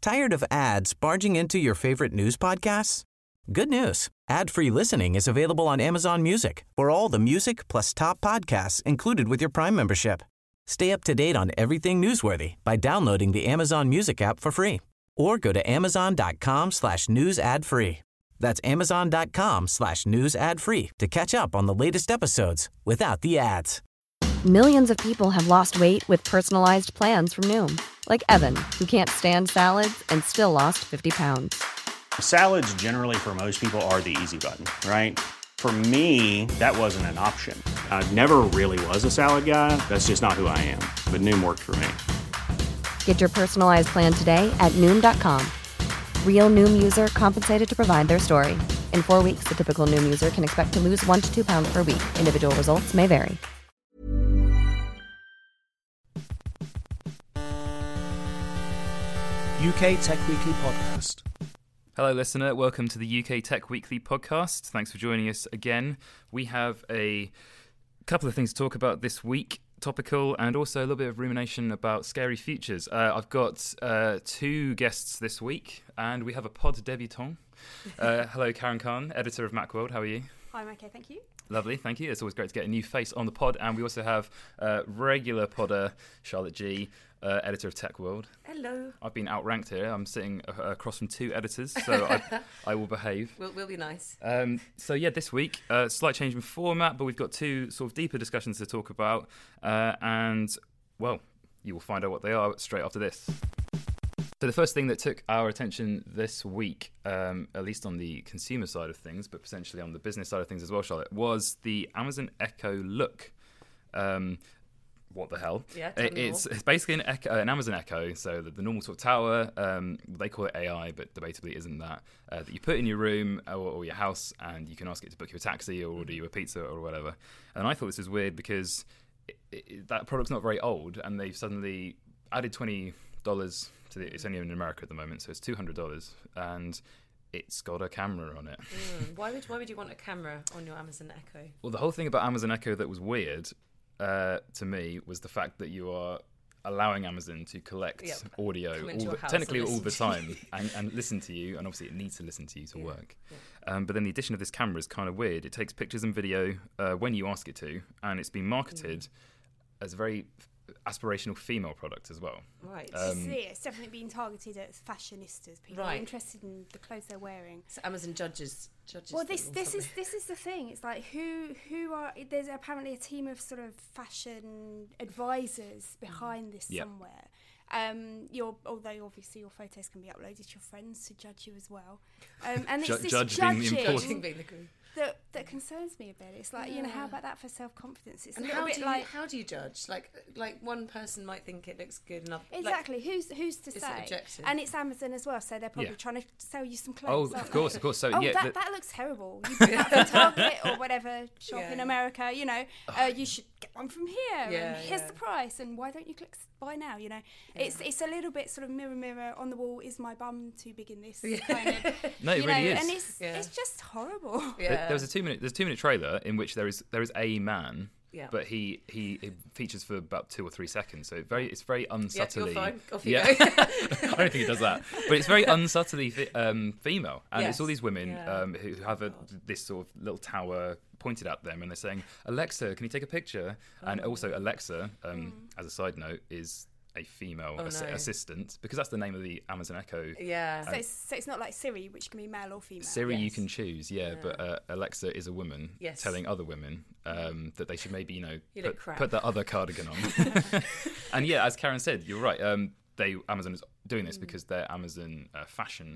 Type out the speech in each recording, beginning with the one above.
Tired of ads barging into your favorite news podcasts? Good news. Ad-free listening is available on Amazon Music for all the music plus top podcasts included with your Prime membership. Stay up to date on everything newsworthy by downloading the Amazon Music app for free or go to amazon.com/news ad free. That's amazon.com/news ad free to catch up on the latest episodes without the ads. Millions of people have lost weight with personalized plans from Noom. Like Evan, who can't stand salads and still lost 50 pounds. Salads generally for most people are the easy button, right? For me, that wasn't an option. I never really was a salad guy. That's just not who I am. But Noom worked for me. Get your personalized plan today at Noom.com. Real Noom user compensated to provide their story. In 4 weeks, the typical Noom user can expect to lose 1 to 2 pounds per week. Individual results may vary. UK Tech Weekly Podcast. Hello, listener. Welcome to the UK Tech Weekly Podcast. Thanks for joining us again. We have a couple of things to talk about this week, topical, and also a little bit of rumination about scary futures. I've got two guests this week, and we have a pod debutant. Hello, Karen Khan, editor of Macworld. How are you? I'm okay, thank you. Lovely, thank you. It's always great to get a new face on the pod. And we also have regular podder, Charlotte G., editor of Tech World. Hello. I've been outranked here. I'm sitting across from two editors, so I will behave. We'll be nice. So yeah, this week, slight change in format, but we've got two sort of deeper discussions to talk about. And, well, you will find out what they are straight after this. So the first thing that took our attention this week, at least on the consumer side of things, but potentially on the business side of things as well, Charlotte, was the Amazon Echo Look. What the hell? Yeah, it's basically an Amazon Echo, so the normal sort of tower, they call it AI, but debatably isn't that you put in your room or your house, and you can ask it to book you a taxi or order you a pizza or whatever. And I thought this was weird because that product's not very old, and they've suddenly added $20 to it's only in America at the moment, so it's $200, and it's got a camera on it. Why would you want a camera on your Amazon Echo? Well, the whole thing about Amazon Echo that was weird to me was the fact that you are allowing Amazon to collect audio technically all the time and listen to you, and obviously it needs to listen to you to work. But then the addition of this camera is kind of weird. It takes pictures and video when you ask it to, and it's been marketed as a very aspirational female product as well. Right. It's definitely being targeted at fashionistas, people are interested in the clothes they're wearing. So Amazon judges. Well, this is the thing. It's like who are there's apparently a team of sort of fashion advisors behind this somewhere. Although obviously your photos can be uploaded to your friends to judge you as well. And it's this judging being the group. That concerns me a bit. It's like, how about that for self-confidence? It's and a little bit how do you judge? Like one person might think it looks good, another exactly. Who's to say? Objective. And it's Amazon as well, so they're probably trying to sell you some clothes. Oh, of course. So that looks terrible. You put that from Target or whatever shop in America. You should get one from here. And here's the price. And why don't you click buy now? It's a little bit sort of mirror on the wall. Is my bum too big in this? Kind of. No, it really is. And it's just horrible. There's a 2-minute trailer in which there is a man, but he features for about 2 or 3 seconds. So it's very unsubtly. You're fine. Off you go. I don't think it does that, but it's very unsubtly female, and it's all these women who have this sort of little tower pointed at them, and they're saying, "Alexa, can you take a picture?" And also Alexa, as a side note, is a female assistant, because that's the name of the Amazon Echo. So it's not like Siri, which can be male or female. Siri you can choose, but Alexa is a woman telling other women that they should maybe put that other cardigan on. And as Karen said, you're right. Amazon is doing this because their Amazon fashion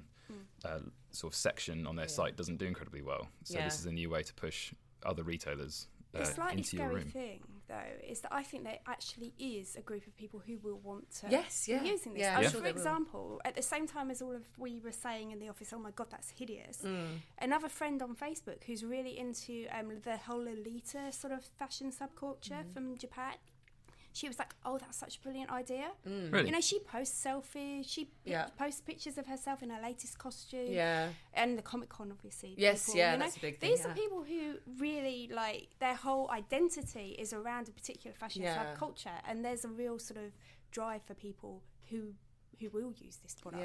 sort of section on their site doesn't do incredibly well. So this is a new way to push other retailers the slightly into your scary room. thing, though, is that I think there actually is a group of people who will want to be using this. Yeah, For example, at the same time as we were saying in the office, oh my God, that's hideous, another friend on Facebook who's really into the whole Lolita sort of fashion subculture from Japan, she was like, oh, that's such a brilliant idea. Really? She posts selfies, she posts pictures of herself in her latest costume. And the Comic-Con, obviously. Yes, people, that's a big thing. These are people who really, their whole identity is around a particular fashion subculture, and there's a real sort of drive for people who who will use this product.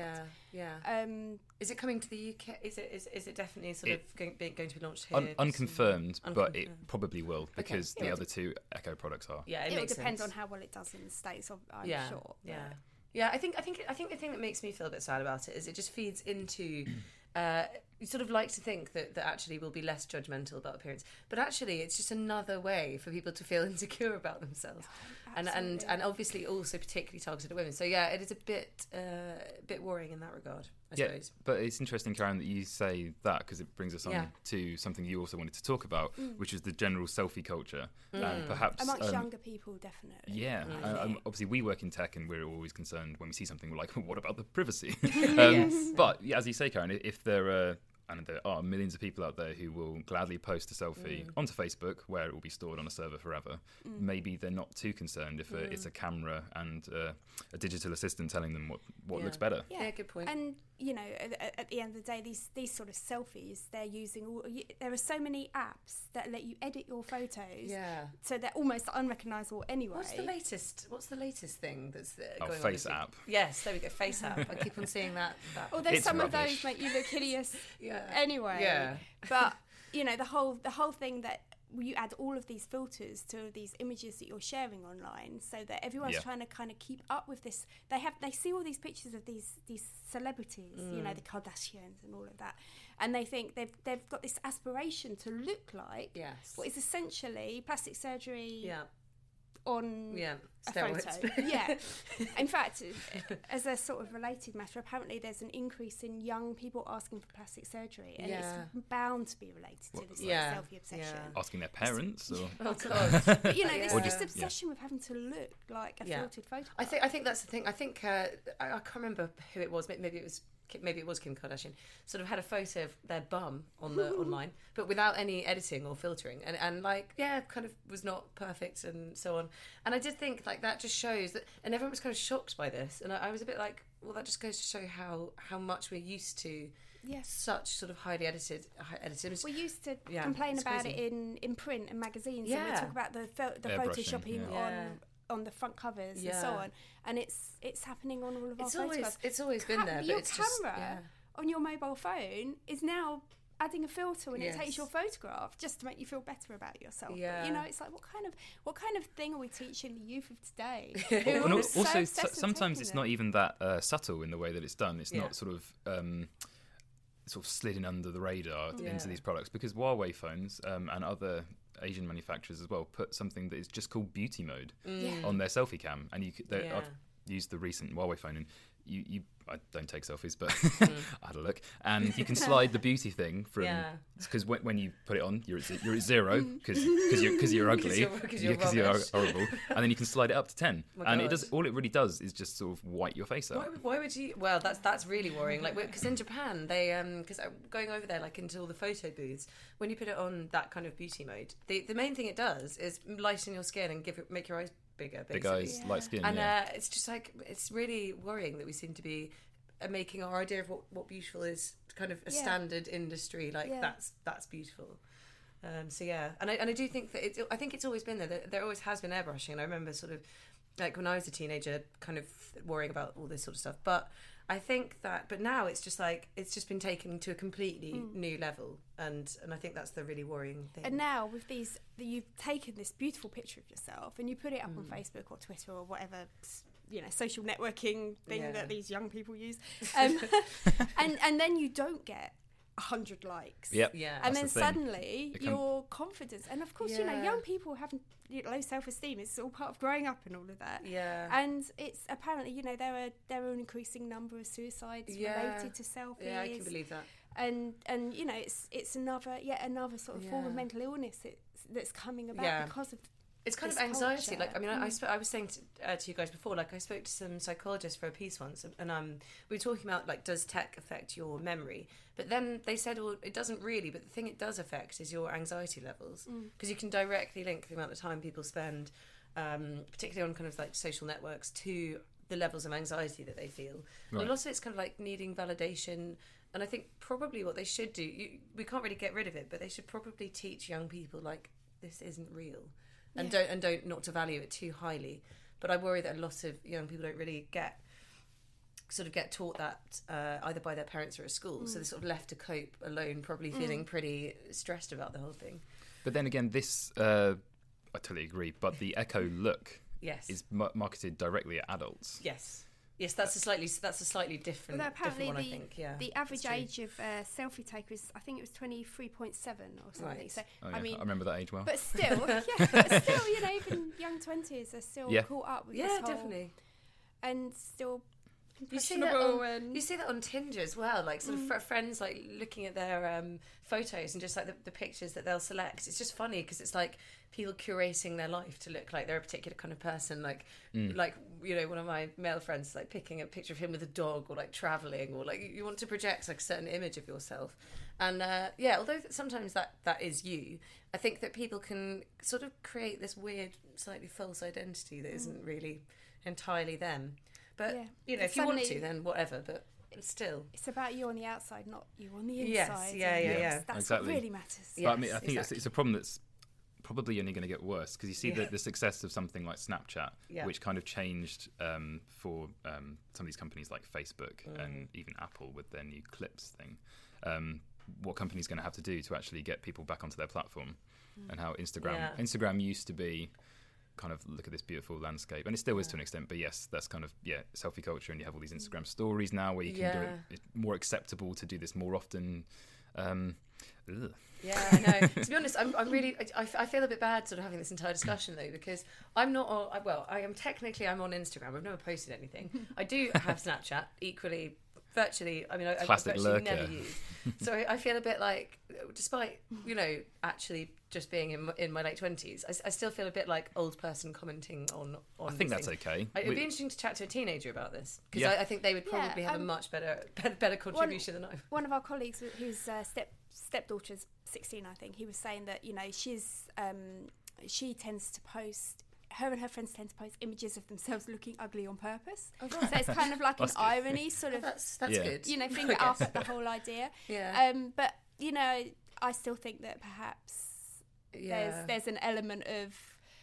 Is it coming to the UK? Is it definitely sort of going to be launched here? Unconfirmed, but it probably will, because the other two Echo products are. Yeah, it will depend on how well it does in the States, I'm sure. Yeah, I think the thing that makes me feel a bit sad about it is it just feeds into. You sort of like to think that actually we'll be less judgmental about appearance, but actually it's just another way for people to feel insecure about themselves, and obviously also particularly targeted at women. So yeah, it is a bit worrying in that regard, I suppose. But it's interesting, Karen, that you say that, because it brings us on to something you also wanted to talk about, which is the general selfie culture, and perhaps amongst younger people, definitely. Yeah, obviously we work in tech, and we're always concerned when we see something. We're like, what about the privacy? But as you say, Karen, if there are. And there are millions of people out there who will gladly post a selfie onto Facebook, where it will be stored on a server forever. Maybe they're not too concerned if it's a camera and a digital assistant telling them what looks better. Yeah, good point. And at the end of the day, these sort of selfies, they're using there are so many apps that let you edit your photos. Yeah. So they're almost unrecognisable anyway. What's the latest thing that's going on? Face app. Yes, there we go. Face app. I keep on seeing that. Although some of those make you look hideous. Anyway. Yeah. But the whole thing that you add all of these filters to these images that you're sharing online, so that everyone's trying to kind of keep up with this. They see all these pictures of these celebrities, the Kardashians and all of that, and they think they've got this aspiration to look like what is essentially plastic surgery. Yeah. On a photo. Yeah. In fact, as a sort of related matter, apparently there's an increase in young people asking for plastic surgery, and it's bound to be related to this selfie obsession. Asking their parents? Or? Oh, God. But, this obsession with having to look like a filtered photograph. I think that's the thing. I think, I can't remember who it was. Maybe it was Kim Kardashian, sort of had a photo of their bum on the online, but without any editing or filtering, and kind of was not perfect and so on. And I did think that just shows that, and everyone was kind of shocked by this, and I was a bit like, well, that just goes to show how much we're used to such sort of highly edited images. We used to complain about it in print and magazines, and we talk about the photoshopping on the front covers and so on, and it's happening on all of our photographs. It's always been there. Your camera on your mobile phone is now adding a filter when it takes your photograph just to make you feel better about yourself. Yeah. But, it's like what kind of thing are we teaching the youth of today? And also sometimes it's not even that subtle in the way that it's done. It's not sort of slid under the radar into these products, because Huawei phones and other Asian manufacturers as well put something that is just called beauty mode on their selfie cam, and I've used the recent Huawei phone, and I don't take selfies, but I had a look, and you can slide the beauty thing from, because when you put it on, you're at 0 because you're ugly, because you're horrible, and then you can slide it up to 10, and all it really does is just sort of white your face out. Why would you? Well, that's really worrying. Because in Japan, they because going over there into all the photo booths, when you put it on that kind of beauty mode, the main thing it does is lighten your skin and make your eyes bigger, basically. Big eyes, light skin, and it's just it's really worrying that we seem to be making our idea of what beautiful is kind of a standard industry. That's beautiful. And I do think that I think it's always been there. There always has been airbrushing, and I remember sort of when I was a teenager, kind of worrying about all this sort of stuff. But I think but now it's just it's just been taken to a completely new level, and I think that's the really worrying thing. And now with you've taken this beautiful picture of yourself and you put it up on Facebook or Twitter or whatever social networking thing that these young people use, and then you don't get 100 likes. Yep. Yeah. And then suddenly your confidence, and of course young people have low self-esteem. It's all part of growing up and all of that. Yeah. And it's apparently there are an increasing number of suicides related to selfies. Yeah, I can believe that. And it's another sort of form of mental illness that's coming about because of. It's kind of anxiety. Culture. I was saying to you guys before, I spoke to some psychologists for a piece once, and we were talking about does tech affect your memory? But then they said, well, it doesn't really. But the thing it does affect is your anxiety levels, because you can directly link the amount of time people spend, particularly on kind of social networks, to the levels of anxiety that they feel. Right. And a lot of it's kind of needing validation. And I think probably what they should do, we can't really get rid of it, but they should probably teach young people this isn't real. And don't not to value it too highly. But I worry that a lot of young people don't really get sort of get taught that either by their parents or at school, so they're sort of left to cope alone, probably feeling pretty stressed about the whole thing. But then again, this I totally agree. But the Echo look is marketed directly at adults. Yes, that's a slightly different. Although apparently different one, I think. Yeah, the average age of selfie takers, I think it was 23.7 or something. Right. So Oh, yeah. I mean, I remember that age well. but still, you know, even young 20s are still caught up with this whole, definitely, and still. You see that on Tinder as well, like sort of friends like looking at their photos and just like the pictures that they'll select. It's just funny because it's like people curating their life to look like they're a particular kind of person. Like you know, one of my male friends like picking a picture of him with a dog or like traveling, or like you want to project like a certain image of yourself. And although sometimes that is you, I think that people can sort of create this weird, slightly false identity that isn't really entirely them. But, you know, if you want to, then whatever. But still. It's about you on the outside, not you on the inside. Yes, yeah. That's exactly. what really matters. But I mean, I think it's a problem that's probably only going to get worse, because you see the success of something like Snapchat, which kind of changed for some of these companies like Facebook and even Apple with their new Clips thing. What companies going to have to do to actually get people back onto their platform, and how Instagram used to be kind of look at this beautiful landscape, and it still is to an extent, but yes, that's kind of selfie culture, and you have all these Instagram stories now where you can do it. It's more acceptable to do this more often. I know. To be honest, I feel a bit bad sort of having this entire discussion though, because I'm not on, I'm on Instagram. I've never posted anything. I do have Snapchat, equally virtually, I virtually lurker. never use. So I feel a bit like, despite, you know, actually just being in my late 20s, I still feel a bit like old person commenting on I think that's okay. It'd be interesting to chat to a teenager about this, because I think they would probably have a much better contribution than I. One of our colleagues whose stepdaughter's 16, I think, he was saying that, you know, she tends to post, her and her friends tend to post images of themselves looking ugly on purpose. Oh, right. So it's kind of like an irony, sort of. That's good. You know, finger up at the whole idea. Yeah. But you know, I still think that perhaps there's an element of,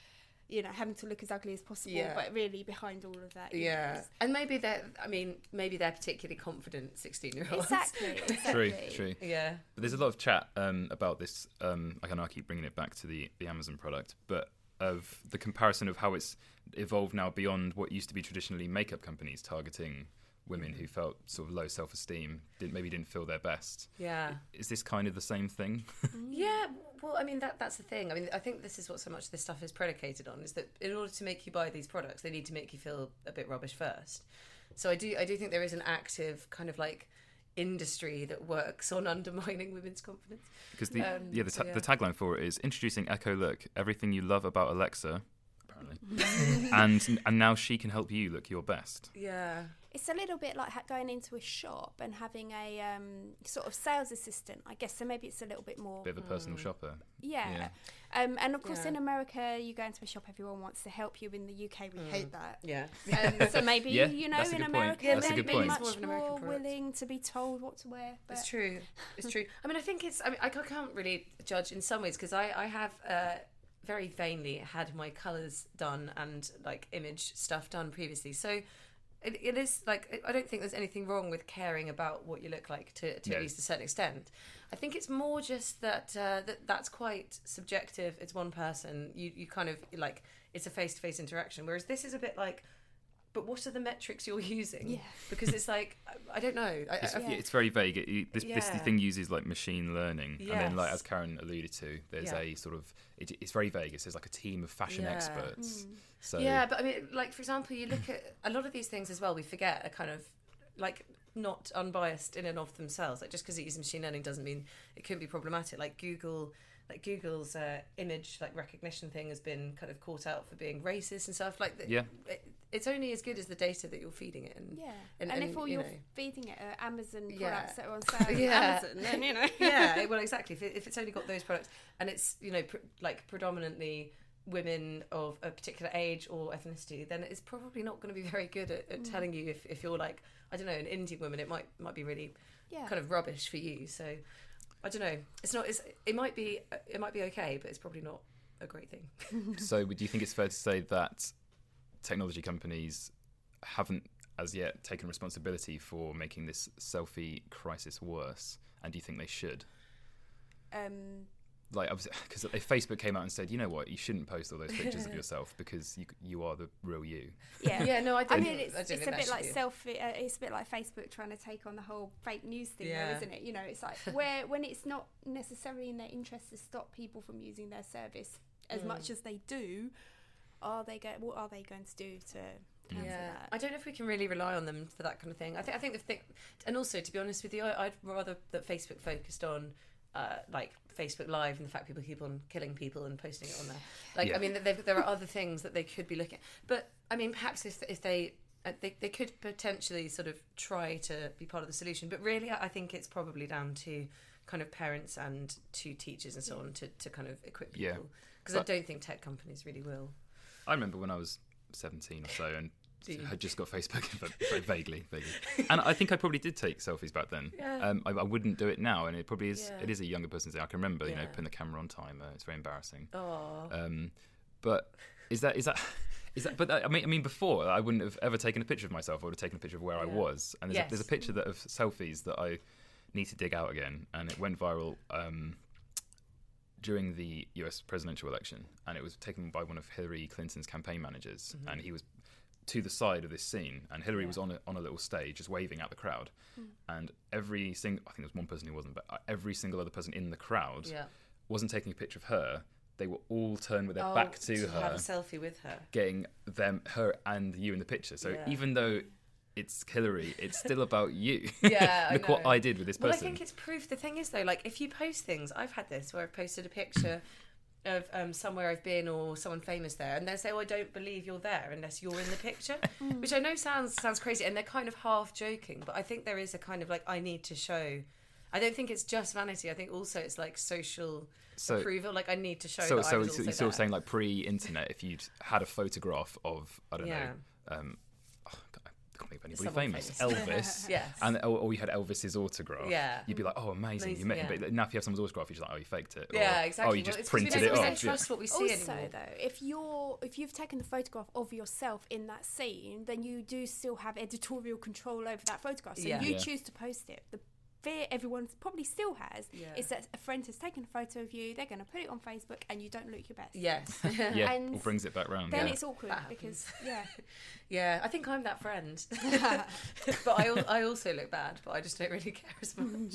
you know, having to look as ugly as possible, but really behind all of that. And maybe they're particularly confident 16-year-olds. Exactly. True. Yeah. But there's a lot of chat about this. I know I keep bringing it back to the Amazon product, but of the comparison of how it's evolved now beyond what used to be traditionally makeup companies targeting women who felt sort of low self-esteem, didn't feel their best. Yeah. Is this kind of the same thing? Yeah. Well, I mean, that's the thing. I mean, I think this is what so much of this stuff is predicated on, is that in order to make you buy these products, they need to make you feel a bit rubbish first. So I do think there is an active kind of like industry that works on undermining women's confidence. Because the tagline for it is introducing Echo Look, everything you love about Alexa, apparently, and now she can help you look your best. Yeah. It's a little bit like going into a shop and having a sort of sales assistant, I guess. So maybe it's a little bit more... Bit of a personal shopper. Yeah. And of course, in America, you go into a shop, everyone wants to help you. In the UK, we hate that. Yeah. So maybe, you know, in America, they'd be much more willing to be told what to wear. But... It's true. I mean, I think I can't really judge in some ways, because I have... very vainly had my colours done and like image stuff done previously, so it is like, I don't think there's anything wrong with caring about what you look like to at least a certain extent. I think it's more just that that's quite subjective. It's one person, you kind of like, it's a face-to-face interaction, whereas this is a bit like, but what are the metrics you're using? Yeah. Because it's like, I don't know. It's very vague. This thing uses like machine learning. And then, like as Karen alluded to, there's a sort of, it's very vague. It says like a team of fashion experts. So but I mean, like for example, you look at a lot of these things as well, we forget are kind of like not unbiased in and of themselves. Like just because it uses machine learning doesn't mean it couldn't be problematic. Like Google's image like recognition thing has been kind of caught out for being racist and stuff. Like it's only as good as the data that you're feeding it. And if all you're feeding it are Amazon products that are on sale on Amazon, then you know. Well, exactly. If it's only got those products and it's, you know, like predominantly women of a particular age or ethnicity, then it's probably not going to be very good at telling you if you're like, I don't know, an Indian woman, it might be really kind of rubbish for you. So I don't know. It might be okay, but it's probably not a great thing. So do you think it's fair to say that technology companies haven't as yet taken responsibility for making this selfie crisis worse, and do you think they should? Like, because if Facebook came out and said, you know what, you shouldn't post all those pictures of yourself because you are the real you. Yeah, no, I don't. I mean, it's think a bit like be. selfie. It's a bit like Facebook trying to take on the whole fake news thing, Yeah. though, isn't it? You know, it's like when it's not necessarily in their interest to stop people from using their service as much as they do. What are they going to do to counter that? I don't know if we can really rely on them for that kind of thing. I think the thing, and also to be honest with you, I'd rather that Facebook focused on like Facebook Live and the fact people keep on killing people and posting it on there. Like, I mean, there are other things that they could be looking at. But I mean, perhaps if they could potentially sort of try to be part of the solution. But really, I think it's probably down to kind of parents and to teachers and so on to kind of equip people. Because I don't think tech companies really will. I remember when I was 17 or so and had just got Facebook, but vaguely. And I think I probably did take selfies back then. Yeah. I wouldn't do it now, and it probably is. It is a younger person's thing. I can remember, putting the camera on timer. It's very embarrassing. Oh. But is that? But I mean, before I wouldn't have ever taken a picture of myself. I would have taken a picture of where I was. And there's a picture of selfies that I need to dig out again, and it went viral. During the US presidential election, and it was taken by one of Hillary Clinton's campaign managers, and he was to the side of this scene, and Hillary was on a little stage just waving at the crowd, and I think there was one person who wasn't, but every single other person in the crowd wasn't taking a picture of her. They were all turned with their back to her, have a selfie with her, getting her and you in the picture. So even though it's Hillary, it's still about you. Yeah, Look what I did with this person. Well, I think it's proof. The thing is, though, like, if you post things, I've had this where I've posted a picture of somewhere I've been or someone famous there, and they say, "Oh, I don't believe you're there unless you're in the picture," which I know sounds crazy, and they're kind of half joking, but I think there is a kind of like, I need to show. I don't think it's just vanity. I think also it's like social approval. Like, I need to show that I was also you're sort there. of saying, like, pre-internet, if you'd had a photograph of, I don't know, I can't think of anybody famous. Elvis. Yes. Or you had Elvis's autograph. Yeah. You'd be like, oh, amazing. You met him. But now if you have someone's autograph, you're just like, oh, you faked it. Yeah, or, exactly. Oh, you just it's printed it off. We don't trust what we see also, anymore. though, if you've taken the photograph of yourself in that scene, then you do still have editorial control over that photograph. So you choose to post it. The fear everyone probably still has is that a friend has taken a photo of you, they're going to put it on Facebook, and you don't look your best. Yes. And or brings it back round. Then it's awkward because yeah, I think I'm that friend. But I also look bad, but I just don't really care as much.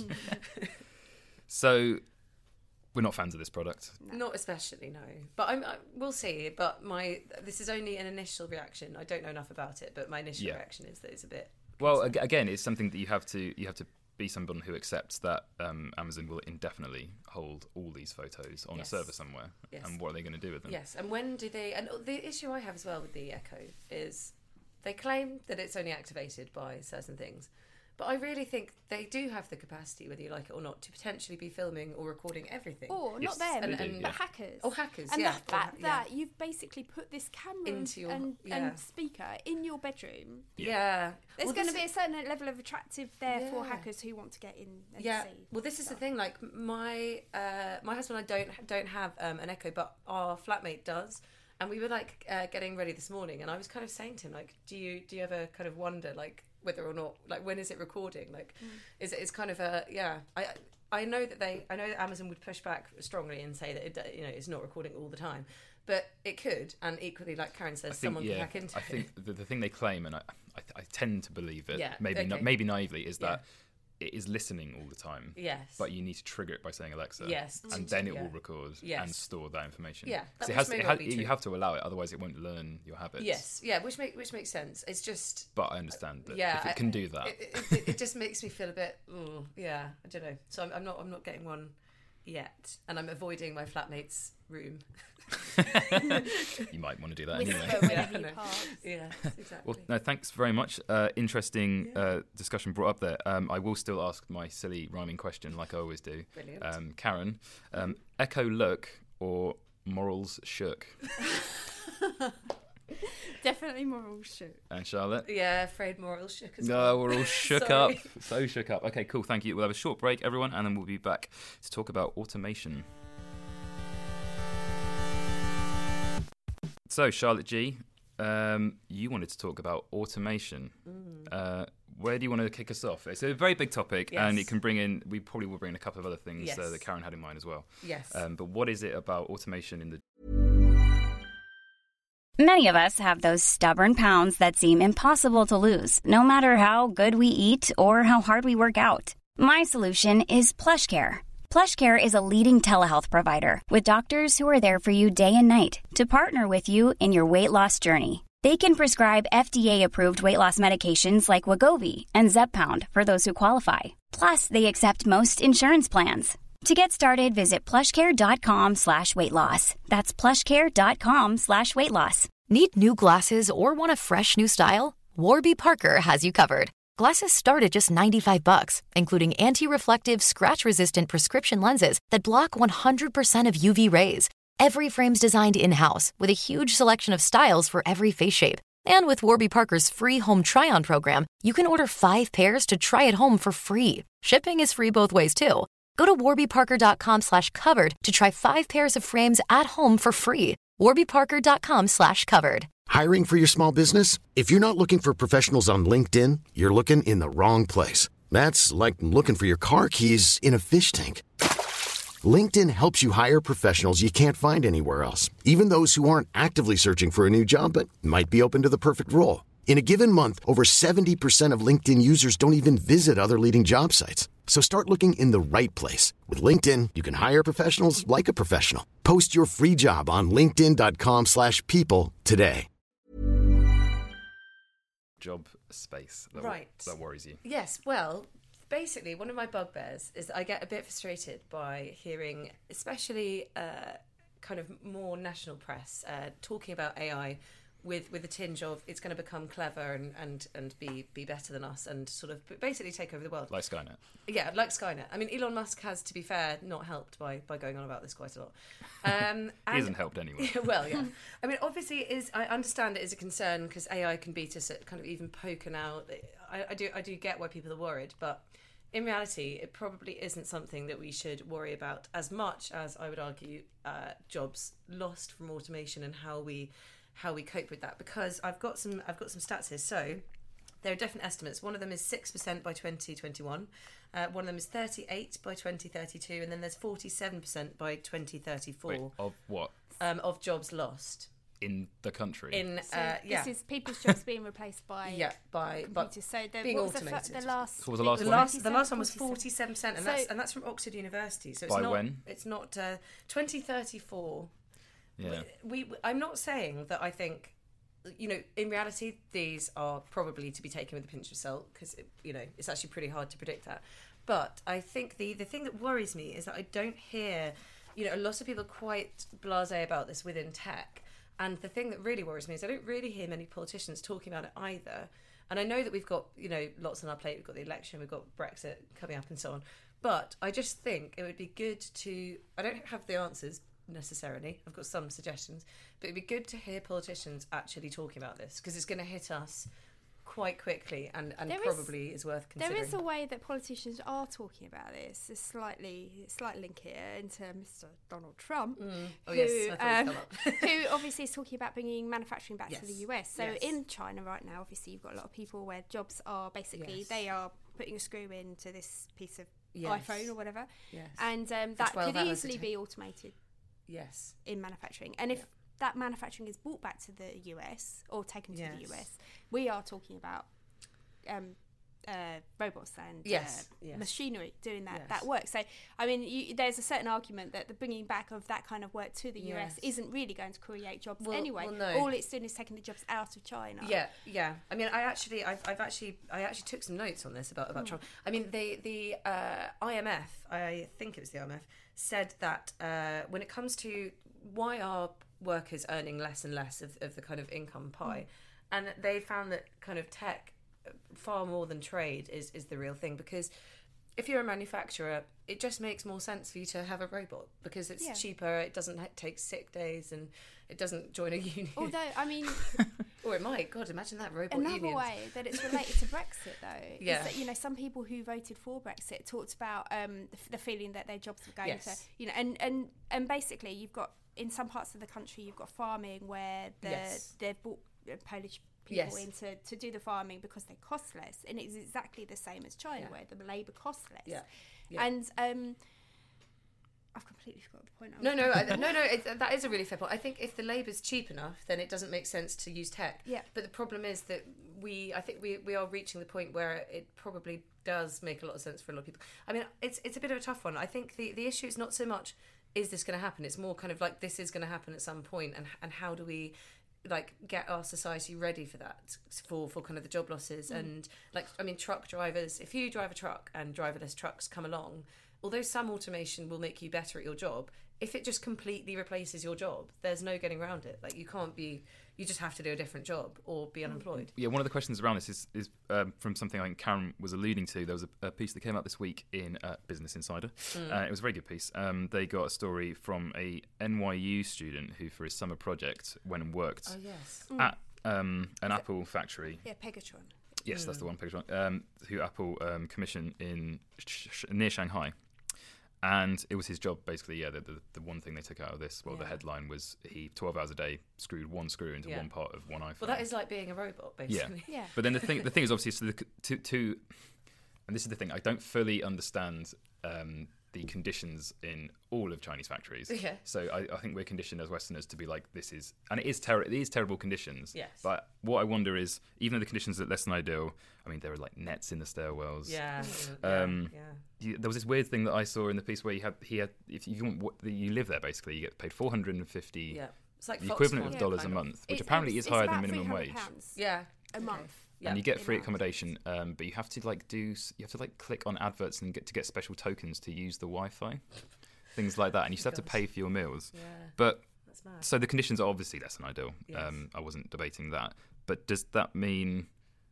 So we're not fans of this product. No. Not especially, no. But we'll see. But this is only an initial reaction. I don't know enough about it, but my initial reaction is that it's a bit. Well, again, it's something that you have to be someone who accepts that Amazon will indefinitely hold all these photos on a server somewhere. Yes. And what are they going to do with them? Yes, and when do they... And the issue I have as well with the Echo is they claim that it's only activated by certain things. But I really think they do have the capacity, whether you like it or not, to potentially be filming or recording everything. Or not them, but hackers. Or hackers, and the fact that you've basically put this camera into your, and speaker in your bedroom. Yeah. There's going to be a certain level of attractive there for hackers who want to get in and see. Well, this is the thing. Like, my husband and I don't have an Echo, but our flatmate does. And we were, like, getting ready this morning, and I was kind of saying to him, like, do you ever kind of wonder, like, whether or not, like, when is it recording? Like, it's kind of a I know that Amazon would push back strongly and say that it's not recording all the time, but it could. And equally, like Karen says, someone can hack into it. I think the thing they claim, and I tend to believe it, maybe naively, is that it is listening all the time. Yes. But you need to trigger it by saying Alexa. Yes. And then it will record and store that information. Yeah. You have to allow it, otherwise it won't learn your habits. Yes. Yeah. Which makes sense. It's just. But I understand that if it can do that, it just makes me feel a bit. I don't know. So I'm not getting one yet, and I'm avoiding my flatmate's room. You might want to do that anyway. Yeah, exactly. Well, no, thanks very much. Interesting discussion brought up there. I will still ask my silly rhyming question, like I always do. Brilliant. Karen, Echo look or morals shook? Definitely morals shook. And Charlotte? Yeah, afraid morals shook as No, well. we're all shook up. So shook up. Okay, cool. Thank you. We'll have a short break, everyone, and then we'll be back to talk about automation. So, Charlotte G, You wanted to talk about automation. Where do you want to kick us off? It's a very big topic, and it can bring in. We probably will bring in a couple of other things that Karen had in mind as well. Yes. But what is it about automation in the? Many of us have those stubborn pounds that seem impossible to lose, no matter how good we eat or how hard we work out. My solution is PlushCare. PlushCare is a leading telehealth provider with doctors who are there for you day and night to partner with you in your weight loss journey. They can prescribe FDA-approved weight loss medications like Wegovy and Zepbound for those who qualify. Plus, they accept most insurance plans. To get started, visit plushcare.com/weightloss. That's plushcare.com/weightloss. Need new glasses or want a fresh new style? Warby Parker has you covered. Glasses start at just $95, including anti-reflective, scratch-resistant prescription lenses that block 100% of UV rays. Every frame's designed in-house with a huge selection of styles for every face shape. And with Warby Parker's free home try-on program, you can order 5 pairs to try at home for free. Shipping is free both ways, too. Go to warbyparker.com/covered to try 5 pairs of frames at home for free. warbyparker.com/covered. Hiring for your small business? If you're not looking for professionals on LinkedIn, you're looking in the wrong place. That's like looking for your car keys in a fish tank. LinkedIn helps you hire professionals you can't find anywhere else, even those who aren't actively searching for a new job but might be open to the perfect role. In a given month, over 70% of LinkedIn users don't even visit other leading job sites. So start looking in the right place. With LinkedIn, you can hire professionals like a professional. Post your free job on linkedin.com/people today. Job space that worries you. Yes, well, basically one of my bugbears is that I get a bit frustrated by hearing, especially kind of more national press, talking about AI with a tinge of it's going to become clever and be better than us and sort of basically take over the world. Like Skynet. Yeah, like Skynet. I mean, Elon Musk has, to be fair, not helped by going on about this quite a lot. He hasn't helped anyway. Well, yeah. I mean, obviously, I understand it is a concern because AI can beat us at kind of even poking out. I do get why people are worried, but in reality, it probably isn't something that we should worry about as much as, I would argue, jobs lost from automation and how we cope with that, because I've got some stats here. So there are different estimates. One of them is 6% by 2021. One of them is 38 by 2032, and then there's 47% by 2034. Wait, of what? Of jobs lost in the country. This is people's jobs being replaced by computers. So being automated. The last one was 47%, and that's from Oxford University. So it's by when? It's not 2034. Yeah. I'm not saying that I think, in reality, these are probably to be taken with a pinch of salt because, it's actually pretty hard to predict that. But I think the thing that worries me is that I don't hear, a lot of people quite blasé about this within tech. And the thing that really worries me is I don't really hear many politicians talking about it either. And I know that we've got, lots on our plate. We've got the election, we've got Brexit coming up and so on. But I just think it would be good to, I don't have the answers necessarily, I've got some suggestions, but it'd be good to hear politicians actually talking about this because it's going to hit us quite quickly and probably is worth considering. There is a way that politicians are talking about this. A slight link here into Mr. Donald Trump, who obviously is talking about bringing manufacturing back to the US. So in China right now, obviously you've got a lot of people where jobs are basically they are putting a screw into this piece of iPhone or whatever, and that could easily be automated. Yes, in manufacturing, and if that manufacturing is brought back to the US or taken to the US, we are talking about robots and machinery doing that work. So, I mean, there's a certain argument that the bringing back of that kind of work to the US isn't really going to create jobs anyway. Well, no. All it's doing is taking the jobs out of China. Yeah. I mean, I actually took some notes on this about Trump. I mean, the IMF, I think it was the IMF, said that when it comes to why are workers earning less and less of the kind of income pie, and they found that kind of tech, far more than trade, is the real thing, because if you're a manufacturer, it just makes more sense for you to have a robot because it's cheaper, it doesn't take sick days, and it doesn't join a union. Although, I mean... or it might. God, imagine that robot Another union. way that it's related to Brexit, though, is that, some people who voted for Brexit talked about the feeling that their jobs were going to... And basically, you've got... In some parts of the country, you've got farming where they've brought Polish people Yes. in to do the farming because they cost less, and it's exactly the same as China where the labour costs less. And I've completely forgot the point. No, that is a really fair point. I think if the labour's cheap enough, then it doesn't make sense to use tech. Yeah. But the problem is that we are reaching the point where it probably does make a lot of sense for a lot of people. I mean, it's a bit of a tough one. I think the issue is not so much is this going to happen. It's more kind of like this is going to happen at some point, and how do we like get our society ready for that, for kind of the job losses. And like, I mean, truck drivers, if you drive a truck and driverless trucks come along, although some automation will make you better at your job, if it just completely replaces your job, there's no getting around it. Like, you just have to do a different job or be unemployed. Yeah, one of the questions around this is from something I think Karen was alluding to. There was a piece that came out this week in Business Insider. It was a very good piece. They got a story from a NYU student who, for his summer project, went and worked at an Apple factory. Yeah, Pegatron. Yes, that's the one, Pegatron, who Apple commissioned in near Shanghai. And it was his job, basically, the one thing they took out of this, the headline was he, 12 hours a day, screwed one screw into one part of one iPhone. Well, that is like being a robot, basically. Yeah. But then the thing is, obviously, and this is the thing, I don't fully understand the conditions in all of Chinese factories. Yeah. So I think we're conditioned as Westerners to be like, this is, and it is terrible conditions. Yes. But what I wonder is, even though the conditions are less than ideal, I mean, there are like nets in the stairwells. Yeah. There was this weird thing that I saw in the piece where he had if you live there, basically, you get paid $450. Yeah. It's like the equivalent of dollars a month, which apparently is higher than minimum wage. Yeah. A month. Yeah. And you get free accommodation, but you have to click on adverts and get special tokens to use the Wi-Fi, things like that, and you still have to pay for your meals. Yeah. But that's mad. so the conditions are obviously less than ideal. Yes. I wasn't debating that, but does that mean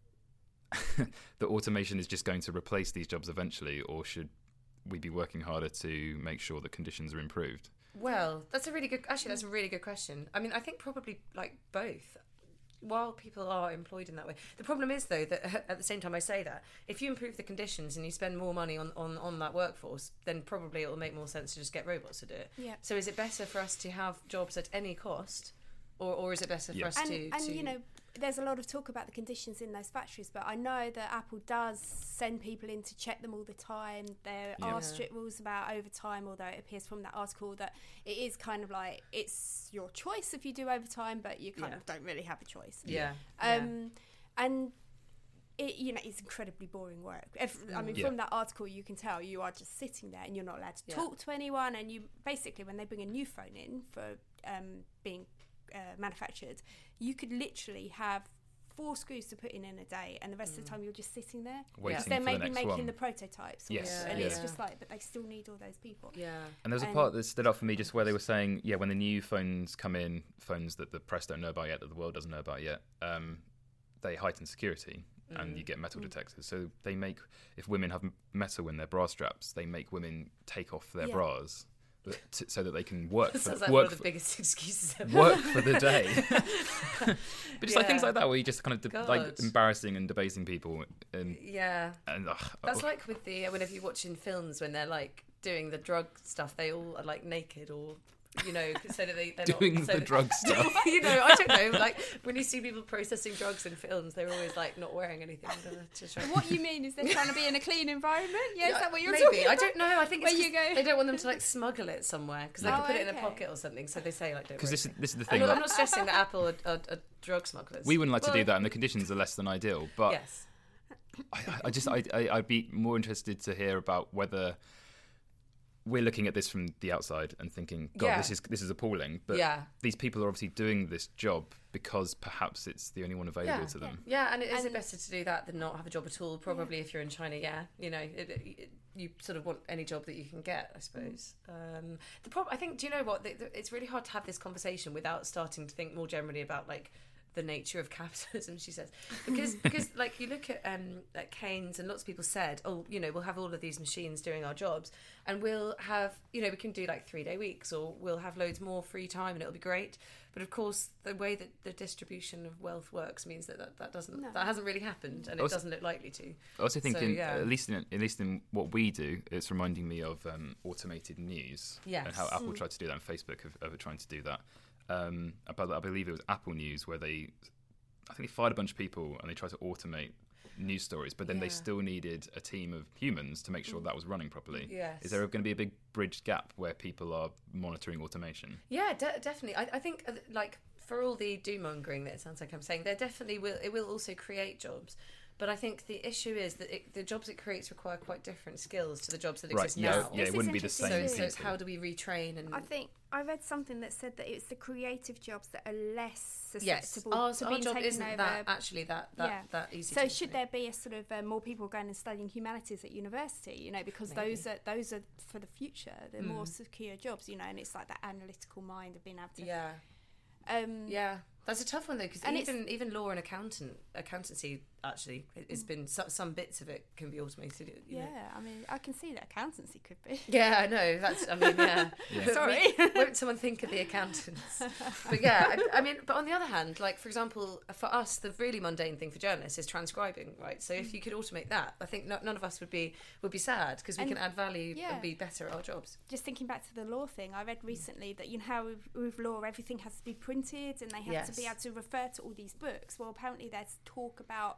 that automation is just going to replace these jobs eventually, or should we be working harder to make sure that conditions are improved? Well, that's a really good question. I mean, I think probably like both. While people are employed in that way, the problem is though that at the same time I say that if you improve the conditions and you spend more money on that workforce, then probably it will make more sense to just get robots to do it. Yeah. So is it better for us to have jobs at any cost, or is it better for us to you know, there's a lot of talk about the conditions in those factories, but I know that Apple does send people in to check them all the time. There are strict rules about overtime, although it appears from that article that it is kind of like it's your choice if you do overtime, but you kind of don't really have a choice. Yeah. And it, you know, it's incredibly boring work. I mean, from that article, you can tell you are just sitting there and you're not allowed to talk to anyone. And you basically, when they bring a new phone in for being manufactured, you could literally have 4 screws to put in a day, and the rest of the time you're just sitting there Waiting they're for maybe the next making one. the prototypes. It's just like, but they still need all those people. Yeah. And there was a part that stood out for me just where they were saying, when the new phones come in, phones that the press don't know about yet, that the world doesn't know about yet, they heighten security. And you get metal detectors. So they make, if women have metal in their bra straps, they make women take off their bras so that they can work. Sounds like one of the biggest excuses ever. Work for the day. But just like things like that, where you just kind of like embarrassing and debasing people. And that's like with the whenever you watch in films when they're like doing the drug stuff, they all are like naked or. You know, so that they're doing not, the drug stuff. You know, I don't know. Like when you see people processing drugs in films, they're always like not wearing anything. What you mean is they're trying to be in a clean environment? Yeah, is that what you're maybe. talking about? I don't know. I think it's where you go. They don't want them to like smuggle it somewhere because they can put it in a pocket or something. So they say like don't. Because this is the thing. I'm not suggesting that Apple are drug smugglers. We wouldn't like to do that, and the conditions are less than ideal. But yes. I'd be more interested to hear about whether we're looking at this from the outside and thinking, God, this is appalling. But these people are obviously doing this job because perhaps it's the only one available to them. Yeah, and is it better to do that than not have a job at all? Probably if you're in China, you know, you sort of want any job that you can get, I suppose. The problem, I think, do you know what? It's really hard to have this conversation without starting to think more generally about like the nature of capitalism, she says, because like you look at Keynes, and lots of people said, oh, you know, we'll have all of these machines doing our jobs, and we'll have, you know, we can do like 3-day weeks, or we'll have loads more free time, and it'll be great. But of course, the way that the distribution of wealth works means that hasn't really happened, and it doesn't look likely to. I also think, at least in what we do, it's reminding me of automated news and how Apple tried to do that, and Facebook of trying to do that. But I believe it was Apple News where they I think they fired a bunch of people and they tried to automate news stories, but then they still needed a team of humans to make sure that was running properly. Yes. Is there going to be a big bridge gap where people are monitoring automation? Yeah, definitely. I think like for all the doom mongering that it sounds like I'm saying, there definitely will also create jobs. But I think the issue is that the jobs it creates require quite different skills to the jobs that exist now. Yeah, it wouldn't be the same. So it's how do we retrain? And I think I read something that said that it's the creative jobs that are less yes, susceptible to our being job taken isn't over. that actually that easy. So should there be a sort of more people going and studying humanities at university? You know, because Maybe. those are for the future. They're more secure jobs. You know, and it's like that analytical mind of being able to. Yeah. That's a tough one though, because even law and accountancy actually has been some bits of it can be automated. You know. I mean, I can see that accountancy could be. Yeah, I know. Yeah. Sorry, won't someone think of the accountants? But yeah, I mean, but on the other hand, like for example, for us, the really mundane thing for journalists is transcribing, right? So if you could automate that, I think none of us would be sad because we can add value and be better at our jobs. Just thinking back to the law thing, I read recently that you know how with law everything has to be printed and they have to be able to refer to all these books. Well, apparently there's talk about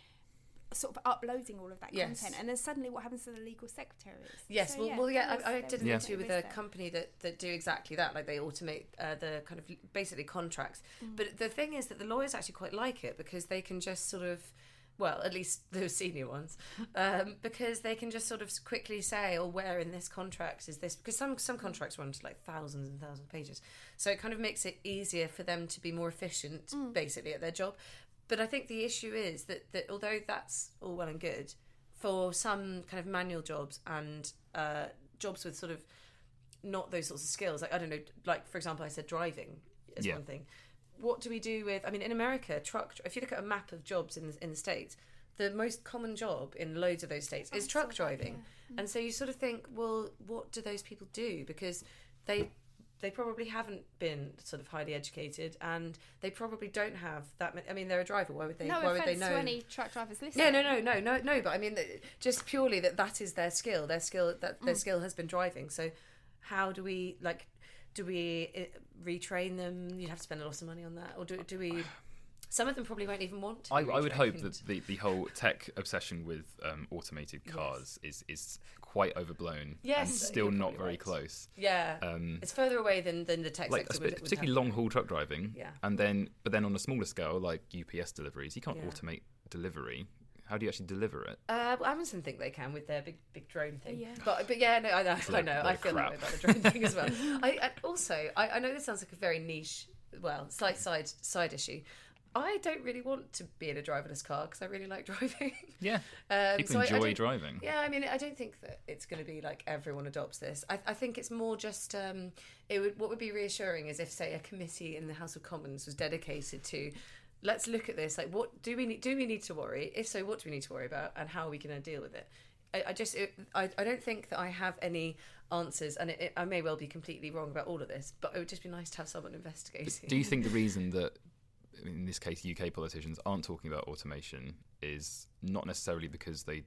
sort of uploading all of that content, and then suddenly what happens to the legal secretaries? Yes, so, I did an interview with a company that do exactly that, like they automate the kind of basically contracts. But the thing is that the lawyers actually quite like it because they can just sort of, well, at least the senior ones, because they can just sort of quickly say, oh, where in this contract is this? Because some contracts run to like thousands and thousands of pages. So it kind of makes it easier for them to be more efficient, basically, at their job. But I think the issue is that although that's all well and good, for some kind of manual jobs and jobs with sort of not those sorts of skills, like, I don't know, like, for example, I said driving is one thing. What do we do with, I mean, in America, if you look at a map of jobs in the States, the most common job in loads of those states is truck driving. And so you sort of think, well, what do those people do? Because they probably haven't been sort of highly educated and they probably don't have that many, I mean, they're a driver, why would they know? No offence to any truck drivers listening. No, but I mean, just purely that is their skill. Their skill has been driving. So how do we, like, do we retrain them? You'd have to spend a lot of money on that. Or do we... Some of them probably won't even want to. I would hope that the whole tech obsession with automated cars is quite overblown and still not very close. Yeah, it's further away than the tech sector. Particularly long-haul truck driving. Yeah. But then on a smaller scale, like UPS deliveries, you can't automate delivery. How do you actually deliver it? Well, Amazon think they can with their big drone thing. Yeah. But yeah, no, I know. I feel that way about the drone thing as well. I know this sounds like a very niche, well, slight side issue. I don't really want to be in a driverless car because I really like driving. Yeah, people enjoy driving. Yeah, I mean, I don't think that it's going to be like everyone adopts this. I think it's more just what would be reassuring is if, say, a committee in the House of Commons was dedicated to, let's look at this. Like, what do we need to worry? If so, what do we need to worry about, and how are we going to deal with it? I don't think that I have any answers, and I may well be completely wrong about all of this, but it would just be nice to have someone investigating. But do you think the reason that, in this case, UK politicians aren't talking about automation is not necessarily because they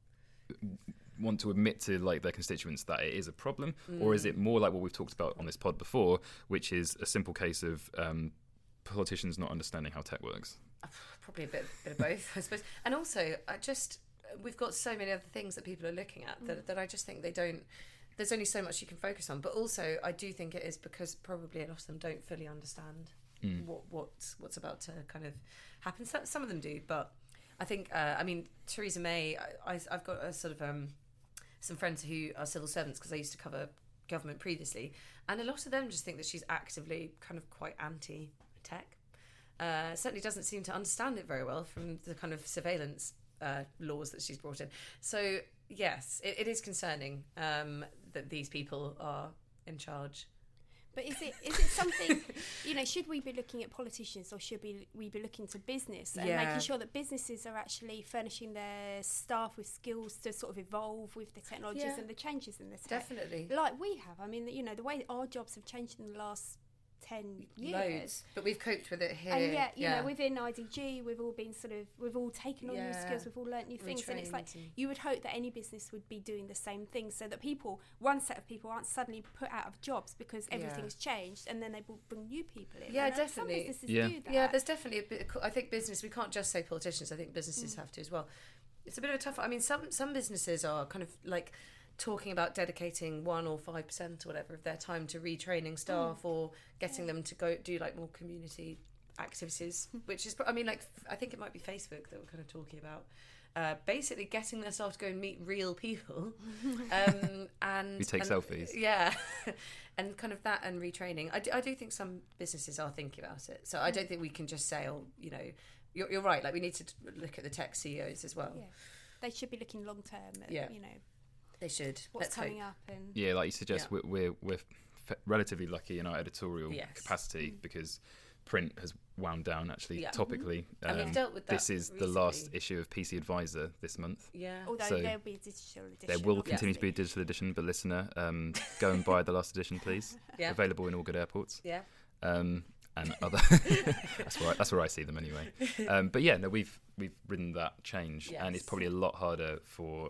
want to admit to like their constituents that it is a problem, or is it more like what we've talked about on this pod before, which is a simple case of politicians not understanding how tech works? Probably a bit of both, I suppose. And also, we've got so many other things that people are looking at that I just think they don't. There's only so much you can focus on. But also, I do think it is because probably a lot of them don't fully understand what's about to kind of happen. Some of them do, but I think Theresa May, I've got a sort of some friends who are civil servants because I used to cover government previously, and a lot of them just think that she's actively kind of quite anti-tech. Certainly doesn't seem to understand it very well from the kind of surveillance laws that she's brought in. So yes, it is concerning that these people are in charge. But is it something, should we be looking at politicians, or should we be looking to business and making sure that businesses are actually furnishing their staff with skills to sort of evolve with the technologies and the changes in the tech? Definitely. Like we have. I mean, the way our jobs have changed in the last 10 years. Loads. But we've coped with it here. And yet, you know, within IDG, we've all been we've all taken on new skills, we've all learnt new things. And it's like, you would hope that any business would be doing the same thing, so that one set of people aren't suddenly put out of jobs because everything's changed, and then they will bring new people in. Yeah, and definitely. Some businesses do that. Yeah, there's definitely a bit, I think business, we can't just say politicians, I think businesses have to as well. It's a bit of a tough, I mean, some businesses are kind of like talking about dedicating 1 or 5% or whatever of their time to retraining staff or getting them to go do like more community activities, which is, I mean, like, I think it might be Facebook that we're kind of talking about. Basically getting their staff to go and meet real people and we take selfies. Yeah. And kind of that and retraining. I do think some businesses are thinking about it. So I don't think we can just say, oh, you know, you're right. Like, we need to look at the tech CEOs as well. Yeah. They should be looking long term at, you know. They should. What's coming up. And yeah, like you suggest, we're relatively lucky in our editorial capacity because print has wound down actually topically. And we've dealt with that. This is the last issue of PC Advisor this month. Yeah. Although there'll be a digital edition. There will continue to be a digital edition, but listener, go and buy the last edition, please. Available in all good airports. Yeah. And other that's where I see them anyway. But yeah, no, we've ridden that change, and it's probably a lot harder for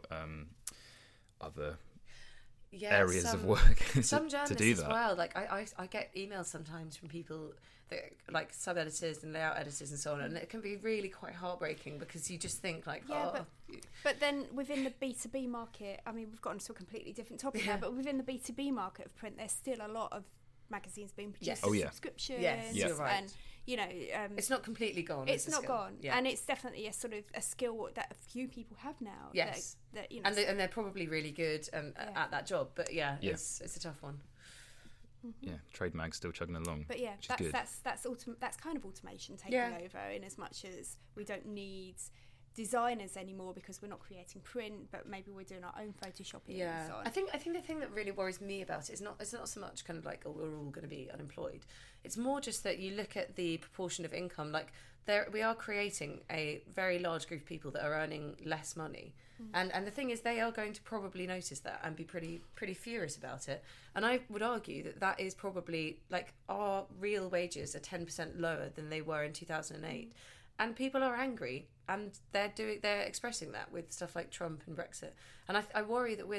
other areas of work some journalists to do that as well. Like I get emails sometimes from people that like sub editors and layout editors and so on, and it can be really quite heartbreaking because you just think like, but then within the B2B market, I mean, we've gotten to a completely different topic now, but within the B2B market of print, there's still a lot of magazines being produced as subscriptions. Yes, you're right. And you know, it's not completely gone. It's not gone, and it's definitely a sort of a skill that a few people have now. Yes, that you know, and they're probably really good at that job. But it's a tough one. Yeah, trade mag's still chugging along. But that's kind of automation taking over, in as much as we don't need designers anymore because we're not creating print, but maybe we're doing our own photoshopping and so on. I think the thing that really worries me about it is not so much kind of like, oh, we're all going to be unemployed. It's more just that you look at the proportion of income, like we are creating a very large group of people that are earning less money. And the thing is, they are going to probably notice that and be pretty furious about it. And I would argue that is probably, like, our real wages are 10% lower than they were in 2008. And people are angry, and they're expressing that with stuff like Trump and Brexit. And I worry that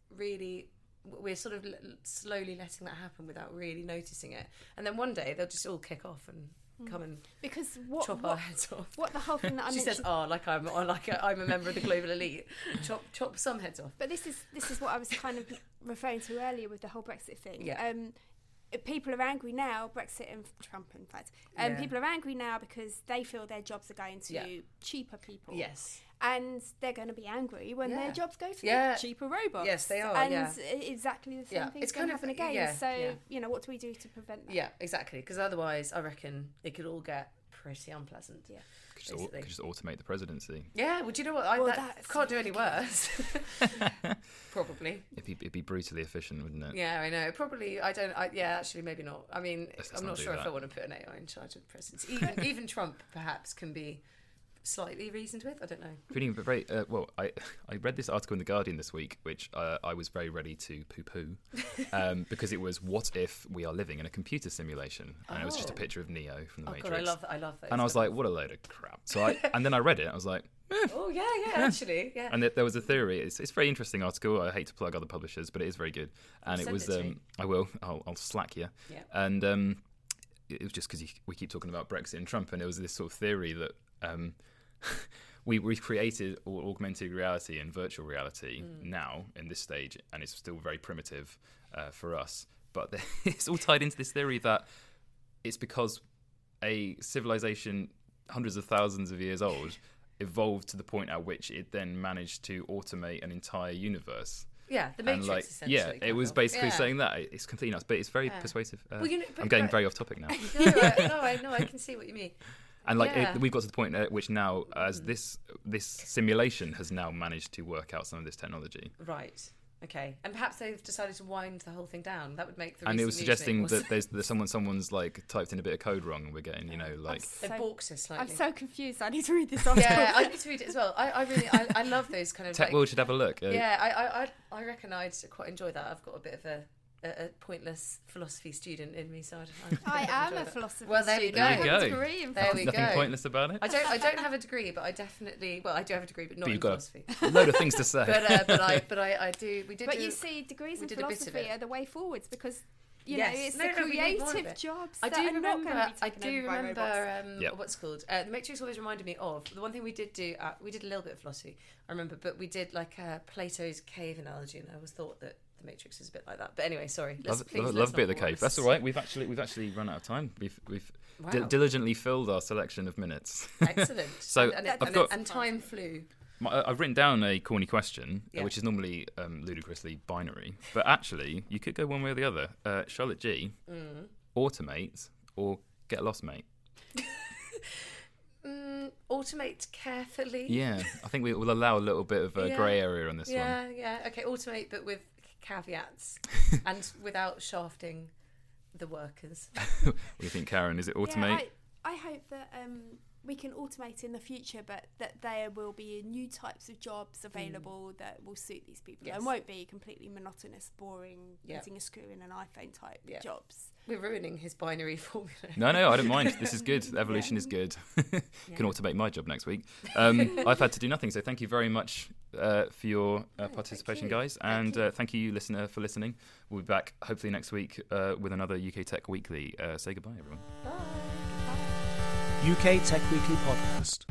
we're sort of slowly letting that happen without really noticing it. And then one day they'll just all kick off and come and chop our heads off. What the whole thing that I mentioned... She says, I'm a member of the global elite. Chop some heads off. But this is what I was kind of referring to earlier with the whole Brexit thing. Yeah. People are angry now, Brexit and Trump, in fact. People are angry now because they feel their jobs are going to cheaper people. Yes. And they're going to be angry when their jobs go to cheaper robots. Yes, they are. And exactly the same thing's going to happen again. You know, what do we do to prevent that? Yeah, exactly. Because otherwise, I reckon it could all get pretty unpleasant. Yeah. Could just automate the presidency. Yeah, well, do you know what? That can't do any worse. Probably. It'd be brutally efficient, wouldn't it? Yeah, I know. Probably, actually, maybe not. I mean, I'm not sure if I want to put an AI in charge of the presidency. Even Trump, perhaps, can be slightly reasoned with. I don't know. Feeling very I read this article in The Guardian this week, which I was very ready to poo-poo because it was, what if we are living in a computer simulation? And it was just a picture of Neo from the Matrix. God, I love that. And I was like, what a load of crap. So and then I read it, I was like, oh yeah, actually, yeah. And there was a theory. It's a very interesting article. I hate to plug other publishers, but it is very good. And it was I will. I'll slack you. Yeah. And it was just because we keep talking about Brexit and Trump, and there was this sort of theory that we've created augmented reality and virtual reality now in this stage, and it's still very primitive for us. But it's all tied into this theory that it's because a civilization hundreds of thousands of years old evolved to the point at which it then managed to automate an entire universe. Yeah, the Matrix, essentially. Yeah, it was basically saying that. It's completely nuts, but it's very persuasive. I'm getting very off topic now. No, I can see what you mean. And we've got to the point at which now, as this simulation has now managed to work out some of this technology. Right. Okay. And perhaps they've decided to wind the whole thing down. That would make the. And it was suggesting that there's someone's like typed in a bit of code wrong, and we're getting like. They've balked us slightly. I'm so confused. I need to read this article. Yeah, I need to read it as well. I love those kind of. Tech World should have a look. Yeah, I reckon I'd quite enjoy that. I've got a bit of a a pointless philosophy student in me, so I am a philosophy Well, there we student. go. I have a degree in There we Nothing go. pointless about it. I don't have a degree, but I definitely. Well, I do have a degree, but not But in you've got philosophy. a load of things to say. but I do. We did. But do, you see, degrees we in did a bit of philosophy it. are the way forwards because you Yes. know it's No, the no, we need more of creative it. jobs I that do are not remember. going to be I taken do over by robots. remember. Yep. What's it called? The Matrix always reminded me of the one thing we did do. We did a little bit of philosophy. I remember, but we did like Plato's cave analogy, and I always thought that the Matrix is a bit like that. But anyway, sorry. Love a bit of the cave. That's all right. We've actually run out of time. We've Wow. diligently filled our selection of minutes. Excellent. So and time flew. I've written down a corny question, Yeah. which is normally ludicrously binary, but actually you could go one way or the other. Charlotte G, automate or get lost, mate. Automate carefully. Yeah, I think we will allow a little bit of Yeah. grey area on this one. Yeah. Okay, automate, but with caveats and without shafting the workers. What do you think, Karen? Is it automate? Yeah, I hope that we can automate in the future, but that there will be new types of jobs available that will suit these people and won't be completely monotonous, boring, putting a screw in an iPhone type jobs. We're ruining his binary formula. No, I don't mind. This is good. Evolution is good. Can automate my job next week. I've had to do nothing, so thank you very much for your participation, guys. And thank you, listener, for listening. We'll be back hopefully next week with another UK Tech Weekly. Say goodbye, everyone. UK Tech Weekly Podcast.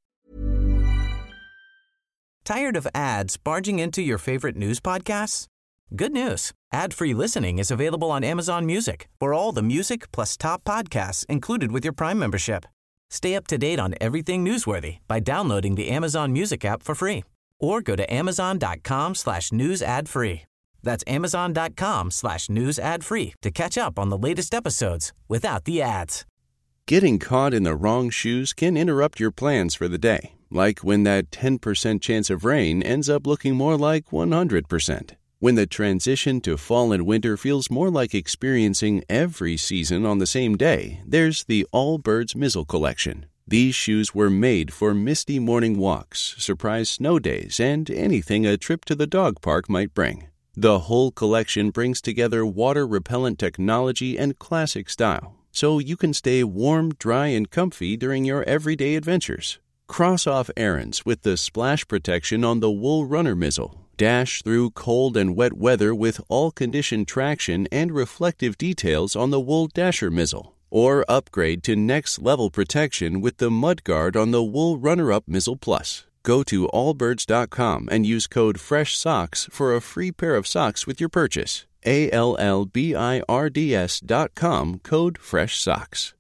Tired of ads barging into your favorite news podcasts? Good news. Ad-free listening is available on Amazon Music for all the music plus top podcasts included with your Prime membership. Stay up to date on everything newsworthy by downloading the Amazon Music app for free or go to amazon.com/news ad free. That's amazon.com/news ad free to catch up on the latest episodes without the ads. Getting caught in the wrong shoes can interrupt your plans for the day. Like when that 10% chance of rain ends up looking more like 100%. When the transition to fall and winter feels more like experiencing every season on the same day, there's the Allbirds Mizzle Collection. These shoes were made for misty morning walks, surprise snow days, and anything a trip to the dog park might bring. The whole collection brings together water-repellent technology and classic style, so you can stay warm, dry, and comfy during your everyday adventures. Cross off errands with the splash protection on the Wool Runner Mizzle. Dash through cold and wet weather with all-condition traction and reflective details on the Wool Dasher Mizzle. Or upgrade to next-level protection with the Mudguard on the Wool Runner-Up Mizzle Plus. Go to allbirds.com and use code FRESHSOCKS for a free pair of socks with your purchase. ALLBIRDS.com, code FRESHSOCKS.